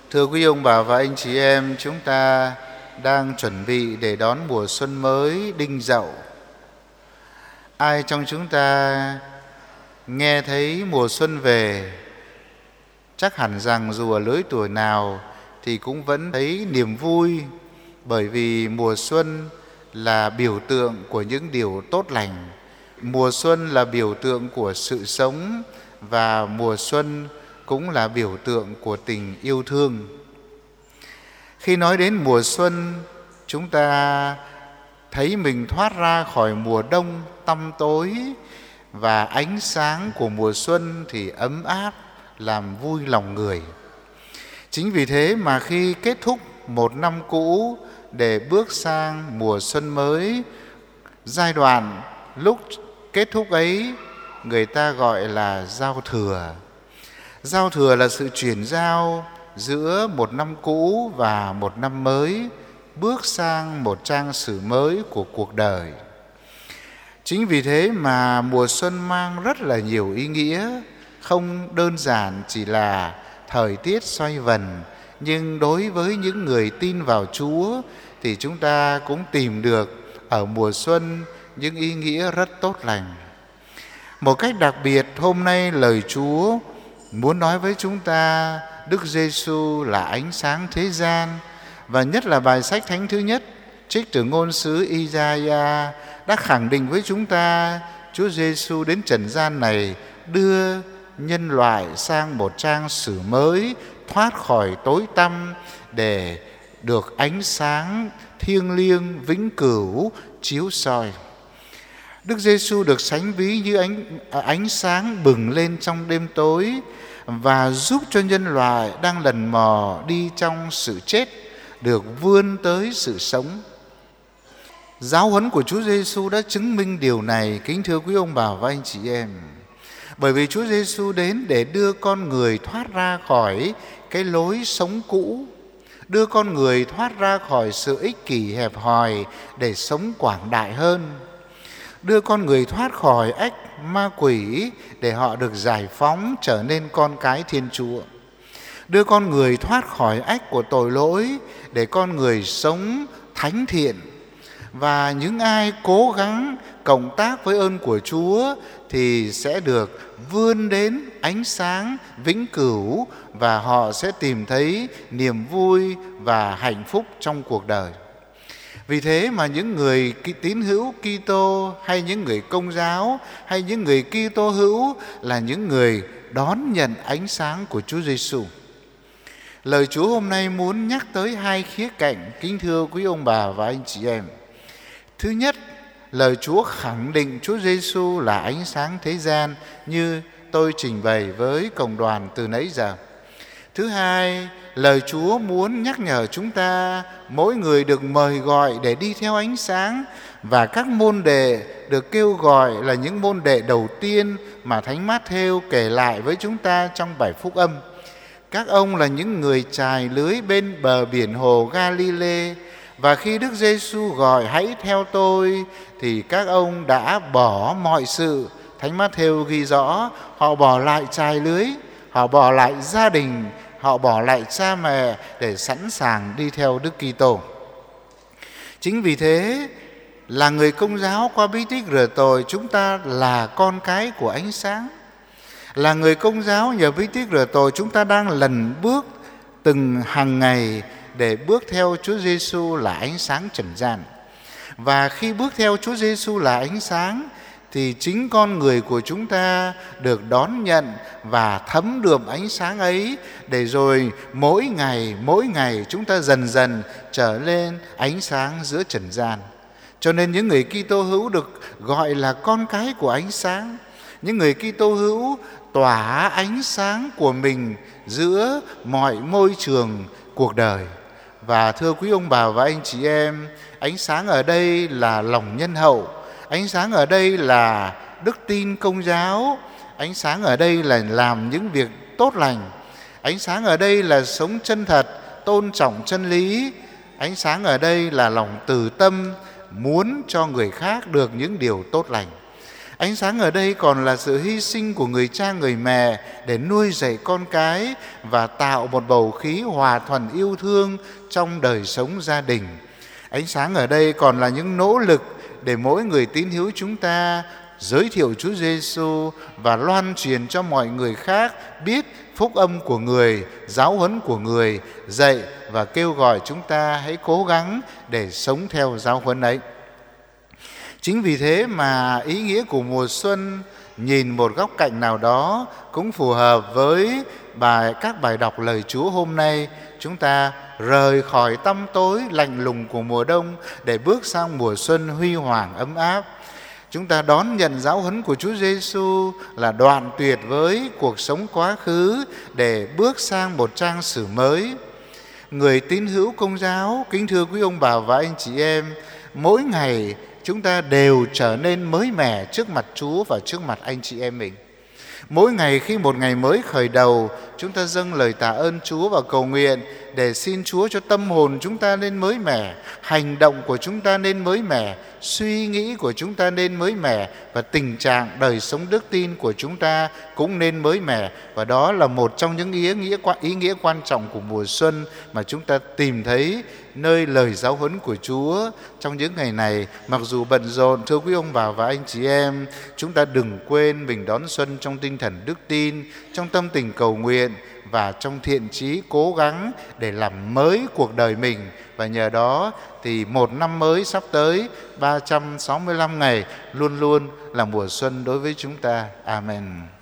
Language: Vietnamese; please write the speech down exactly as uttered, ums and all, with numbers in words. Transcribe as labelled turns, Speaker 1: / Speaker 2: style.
Speaker 1: Thưa quý ông bà và anh chị em, chúng ta đang chuẩn bị để đón mùa xuân mới Đinh Dậu. Ai trong chúng ta nghe thấy mùa xuân về, chắc hẳn rằng dù ở lứa tuổi nào thì cũng vẫn thấy niềm vui, bởi vì mùa xuân là biểu tượng của những điều tốt lành. Mùa xuân là biểu tượng của sự sống, và mùa xuân cũng là biểu tượng của tình yêu thương. Khi nói đến mùa xuân, chúng ta thấy mình thoát ra khỏi mùa đông tăm tối, và ánh sáng của mùa xuân thì ấm áp, làm vui lòng người. Chính vì thế mà khi kết thúc một năm cũ để bước sang mùa xuân mới, giai đoạn lúc kết thúc ấy người ta gọi là giao thừa. Giao thừa là sự chuyển giao giữa một năm cũ và một năm mới, bước sang một trang sử mới của cuộc đời. Chính vì thế mà mùa xuân mang rất là nhiều ý nghĩa, không đơn giản chỉ là thời tiết xoay vần, nhưng đối với những người tin vào Chúa thì chúng ta cũng tìm được ở mùa xuân những ý nghĩa rất tốt lành. Một cách đặc biệt, hôm nay lời Chúa muốn nói với chúng ta Đức Giêsu là ánh sáng thế gian, và nhất là bài sách thánh thứ nhất trích từ ngôn sứ Isaiah đã khẳng định với chúng ta Chúa Giêsu đến trần gian này đưa nhân loại sang một trang sử mới, thoát khỏi tối tăm để được ánh sáng thiêng liêng vĩnh cửu chiếu soi. Đức Giêsu được sánh ví như ánh, ánh sáng bừng lên trong đêm tối, và giúp cho nhân loại đang lần mò đi trong sự chết được vươn tới sự sống. Giáo huấn của Chúa Giêsu đã chứng minh điều này, kính thưa quý ông bà và anh chị em. Bởi vì Chúa Giêsu đến để đưa con người thoát ra khỏi cái lối sống cũ, đưa con người thoát ra khỏi sự ích kỷ hẹp hòi để sống quảng đại hơn, đưa con người thoát khỏi ách ma quỷ để họ được giải phóng trở nên con cái Thiên Chúa, đưa con người thoát khỏi ách của tội lỗi để con người sống thánh thiện. Và những ai cố gắng cộng tác với ơn của Chúa thì sẽ được vươn đến ánh sáng vĩnh cửu, và họ sẽ tìm thấy niềm vui và hạnh phúc trong cuộc đời. Vì thế mà những người tín hữu Kitô hay những người Công giáo hay những người Kitô hữu là những người đón nhận ánh sáng của Chúa Giêsu. Lời Chúa hôm nay muốn nhắc tới hai khía cạnh, kính thưa quý ông bà và anh chị em. Thứ nhất, lời Chúa khẳng định Chúa Giêsu là ánh sáng thế gian như tôi trình bày với cộng đoàn từ nãy giờ. Thứ hai, lời Chúa muốn nhắc nhở chúng ta mỗi người được mời gọi để đi theo ánh sáng, và các môn đệ được kêu gọi là những môn đệ đầu tiên mà Thánh Mát-thêu kể lại với chúng ta trong bài phúc âm. Các ông là những người chài lưới bên bờ biển hồ Galilee, và khi Đức Giêsu gọi hãy theo tôi thì các ông đã bỏ mọi sự. Thánh Mát-thêu ghi rõ họ bỏ lại chài lưới, họ bỏ lại gia đình, họ bỏ lại cha mẹ để sẵn sàng đi theo Đức Kitô. Chính vì thế, là người Công giáo qua bí tích rửa tội, chúng ta là con cái của ánh sáng. Là người Công giáo nhờ bí tích rửa tội, chúng ta đang lần bước từng hàng ngày để bước theo Chúa Giêsu là ánh sáng trần gian. Và khi bước theo Chúa Giêsu là ánh sáng thì chính con người của chúng ta được đón nhận và thấm đượm ánh sáng ấy, để rồi mỗi ngày mỗi ngày chúng ta dần dần trở lên ánh sáng giữa trần gian. Cho nên những người Kitô hữu được gọi là con cái của ánh sáng. Những người Kitô hữu tỏa ánh sáng của mình giữa mọi môi trường cuộc đời. Và thưa quý ông bà và anh chị em, ánh sáng ở đây là lòng nhân hậu, ánh sáng ở đây là đức tin Công giáo, ánh sáng ở đây là làm những việc tốt lành, ánh sáng ở đây là sống chân thật, tôn trọng chân lý, ánh sáng ở đây là lòng từ tâm, muốn cho người khác được những điều tốt lành. Ánh sáng ở đây còn là sự hy sinh của người cha người mẹ để nuôi dạy con cái và tạo một bầu khí hòa thuận yêu thương trong đời sống gia đình. Ánh sáng ở đây còn là những nỗ lực để mỗi người tín hữu chúng ta giới thiệu Chúa Giêsu và loan truyền cho mọi người khác biết phúc âm của người, giáo huấn của người, dạy và kêu gọi chúng ta hãy cố gắng để sống theo giáo huấn ấy. Chính vì thế mà ý nghĩa của mùa xuân nhìn một góc cạnh nào đó cũng phù hợp với bài các bài đọc lời Chúa hôm nay. Chúng ta rời khỏi tăm tối lạnh lùng của mùa đông để bước sang mùa xuân huy hoàng ấm áp. Chúng ta đón nhận giáo huấn của Chúa Giêsu là đoạn tuyệt với cuộc sống quá khứ để bước sang một trang sử mới. Người tín hữu Công giáo, kính thưa quý ông bà và anh chị em, mỗi ngày chúng ta đều trở nên mới mẻ trước mặt Chúa và trước mặt anh chị em mình. Mỗi ngày khi một ngày mới khởi đầu, chúng ta dâng lời tạ ơn Chúa và cầu nguyện để xin Chúa cho tâm hồn chúng ta nên mới mẻ, hành động của chúng ta nên mới mẻ, suy nghĩ của chúng ta nên mới mẻ và tình trạng đời sống đức tin của chúng ta cũng nên mới mẻ. Và đó là một trong những ý nghĩa, ý nghĩa quan trọng của mùa xuân mà chúng ta tìm thấy nơi lời giáo huấn của Chúa trong những ngày này. Mặc dù bận rộn, thưa quý ông bà và anh chị em, chúng ta đừng quên mình đón xuân trong tinh thần đức tin, trong tâm tình cầu nguyện và trong thiện chí cố gắng để làm mới cuộc đời mình. Và nhờ đó thì một năm mới sắp tới, ba trăm sáu mươi lăm ngày luôn luôn là mùa xuân đối với chúng ta. Amen.